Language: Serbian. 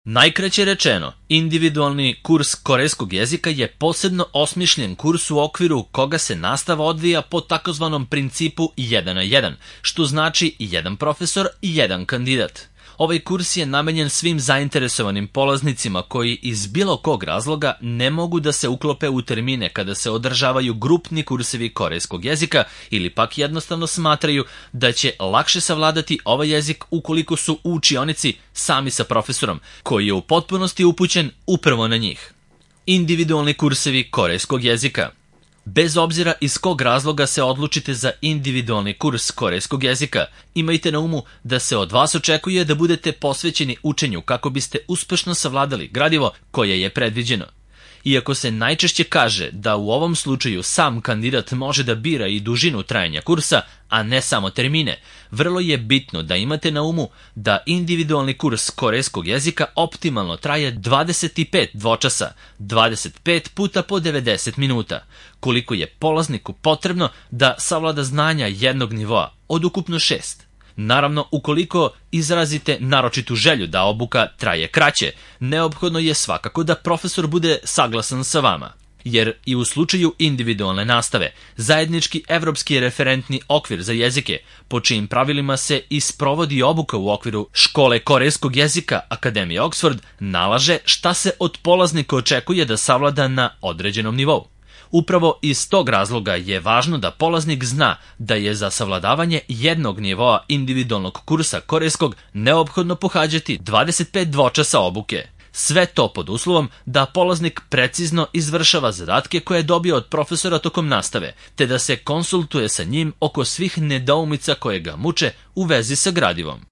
Najkraće rečeno, individualni kurs korejskog jezika je posebno osmišljen kurs u okviru koga se nastava odvija po takozvanom principu 1 na 1, što znači jedan profesor i jedan kandidat. Ovaj kurs je namenjen svim zainteresovanim polaznicima koji iz bilo kog razloga ne mogu da se uklope u termine kada se održavaju grupni kursevi korejskog jezika ili pak jednostavno smatraju da će lakše savladati ovaj jezik ukoliko su u učionici sami sa profesorom, koji je u potpunosti upućen upravo na njih. Individualni kursevi korejskog jezika. Bez obzira iz kog razloga se odlučite za individualni kurs korejskog jezika, imajte na umu da se od vas očekuje da budete posvećeni učenju kako biste uspešno savladali gradivo koje je predviđeno. Iako se najčešće kaže da u ovom slučaju sam kandidat može da bira i dužinu trajanja kursa, a ne samo termine, vrlo je bitno da imate na umu da individualni kurs korejskog jezika optimalno traje 25 dvočasa, 25 puta po 90 minuta, koliko je polazniku potrebno da savlada znanja jednog nivoa, od ukupno 6. Naravno, ukoliko izrazite naročitu želju da obuka traje kraće, neophodno je svakako da profesor bude saglasan sa vama. Jer i u slučaju individualne nastave, zajednički evropski referentni okvir za jezike, po čijim pravilima se i sprovodi obuka u okviru škole korejskog jezika Akademije Oxford, nalaže šta se od polaznika očekuje da savlada na određenom nivou. Upravo iz tog razloga je važno da polaznik zna da je za savladavanje jednog nivoa individualnog kursa korejskog neophodno pohađati 25 dvočasa obuke. Sve to pod uslovom da polaznik precizno izvršava zadatke koje je dobio od profesora tokom nastave, te da se konsultuje sa njim oko svih nedoumica koje ga muče u vezi sa gradivom.